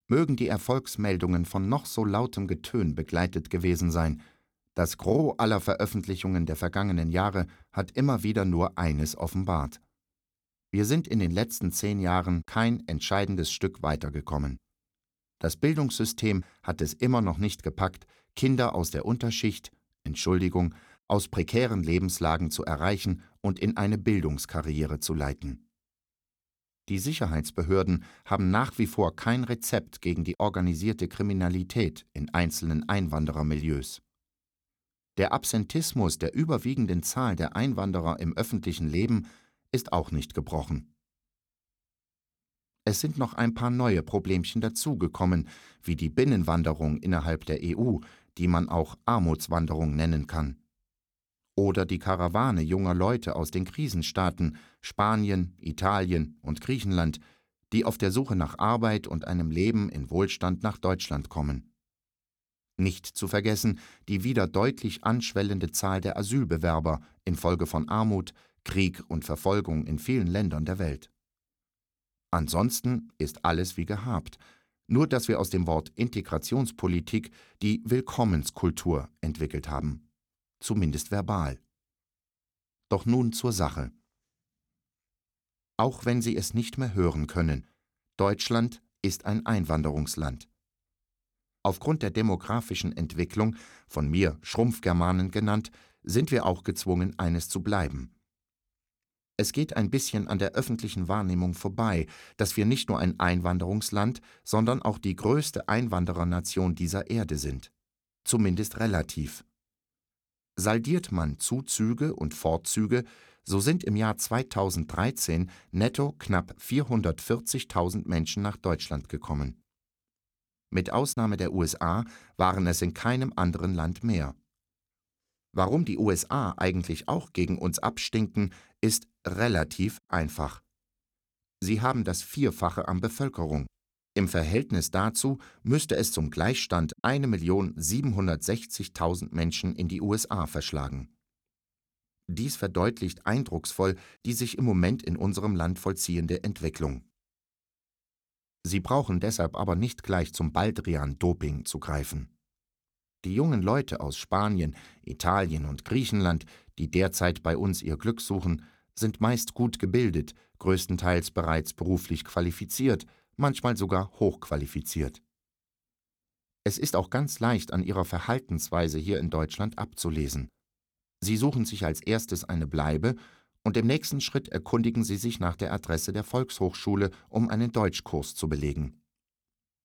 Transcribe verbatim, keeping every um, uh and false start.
Mögen die Erfolgsmeldungen von noch so lautem Getön begleitet gewesen sein, das Gros aller Veröffentlichungen der vergangenen Jahre hat immer wieder nur eines offenbart: Wir sind in den letzten zehn Jahren kein entscheidendes Stück weitergekommen. Das Bildungssystem hat es immer noch nicht gepackt, Kinder aus der Unterschicht, Entschuldigung, aus prekären Lebenslagen zu erreichen und in eine Bildungskarriere zu leiten. Die Sicherheitsbehörden haben nach wie vor kein Rezept gegen die organisierte Kriminalität in einzelnen Einwanderermilieus. Der Absentismus der überwiegenden Zahl der Einwanderer im öffentlichen Leben ist auch nicht gebrochen. Es sind noch ein paar neue Problemchen dazugekommen, wie die Binnenwanderung innerhalb der E U, die man auch Armutswanderung nennen kann. Oder die Karawane junger Leute aus den Krisenstaaten Spanien, Italien und Griechenland, die auf der Suche nach Arbeit und einem Leben in Wohlstand nach Deutschland kommen. Nicht zu vergessen die wieder deutlich anschwellende Zahl der Asylbewerber infolge von Armut, Krieg und Verfolgung in vielen Ländern der Welt. Ansonsten ist alles wie gehabt, nur dass wir aus dem Wort Integrationspolitik die Willkommenskultur entwickelt haben. Zumindest verbal. Doch nun zur Sache. Auch wenn Sie es nicht mehr hören können, Deutschland ist ein Einwanderungsland. Aufgrund der demografischen Entwicklung, von mir Schrumpfgermanen genannt, sind wir auch gezwungen, eines zu bleiben. Es geht ein bisschen an der öffentlichen Wahrnehmung vorbei, dass wir nicht nur ein Einwanderungsland, sondern auch die größte Einwanderernation dieser Erde sind. Zumindest relativ. Saldiert man Zuzüge und Fortzüge, so sind im Jahr zweitausenddreizehn netto knapp vierhundertvierzigtausend Menschen nach Deutschland gekommen. Mit Ausnahme der U S A waren es in keinem anderen Land mehr. Warum die U S A eigentlich auch gegen uns abstinken, ist relativ einfach. Sie haben das Vierfache an Bevölkerung. Im Verhältnis dazu müsste es zum Gleichstand eine Million siebenhundertsechzigtausend Menschen in die U S A verschlagen. Dies verdeutlicht eindrucksvoll die sich im Moment in unserem Land vollziehende Entwicklung. Sie brauchen deshalb aber nicht gleich zum Baldrian-Doping zu greifen. Die jungen Leute aus Spanien, Italien und Griechenland, die derzeit bei uns ihr Glück suchen, sind meist gut gebildet, größtenteils bereits beruflich qualifiziert, manchmal sogar hochqualifiziert. Es ist auch ganz leicht an ihrer Verhaltensweise hier in Deutschland abzulesen. Sie suchen sich als erstes eine Bleibe und im nächsten Schritt erkundigen sie sich nach der Adresse der Volkshochschule, um einen Deutschkurs zu belegen.